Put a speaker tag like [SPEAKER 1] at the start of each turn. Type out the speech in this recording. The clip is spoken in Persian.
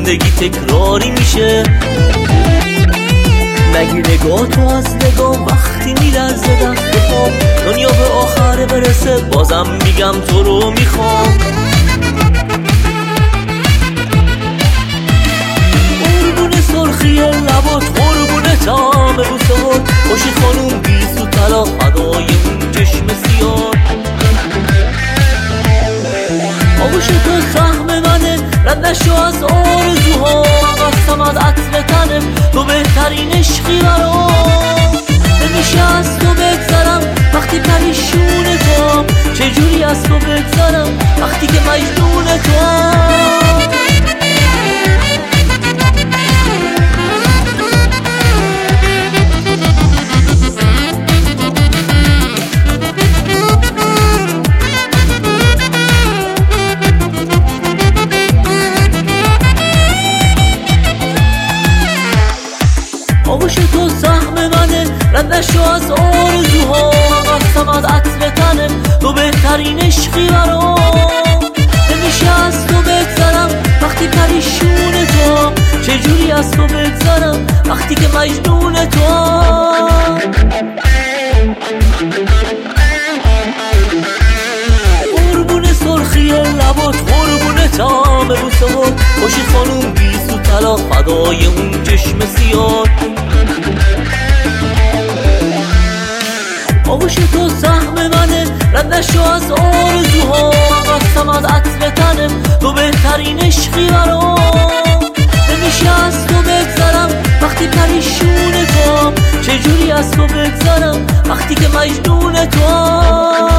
[SPEAKER 1] زندگی تکراری میشه. مگه نگاه تو از نگاه وقتی میلرزه دست پام، دنیا به آخر برسه بازم میگم تو رو میخوام. قربون سرخی لبات، قربون طعم بوسهات، خوشی خانوم بیست و طلا فدای اون چشم سیاه. آغوش تو سهم منه، رد نشو از آرزوها، قسم از عطر تنم تو بهترین عشقی برام. نمیشه از تو بگذرم وقتی پریشون توام، چجوری از تو بگذرم وقتی که مجنون توام. آغوش تو سهم منه، رد نشو از آرزوها، قسم از عطر تنم تو بهترین عشقی برام. نمیشه از تو بگذرم وقتی پریشون توام، چجوری از تو بگذرم وقتی که مجنون توام. قربون سرخی لبات، قربون طعم بوسهات، خوشی خانوم بیست و طلا فدای اون چشم سیاه. آغوش تو سهم منه، رد نشو از آرزوها، قسم از عطر تنم تو بهترین عشقی برام. نمیشه از تو بگذرم وقتی پریشون توام، چجوری از تو بگذرم وقتی که مجنون توام.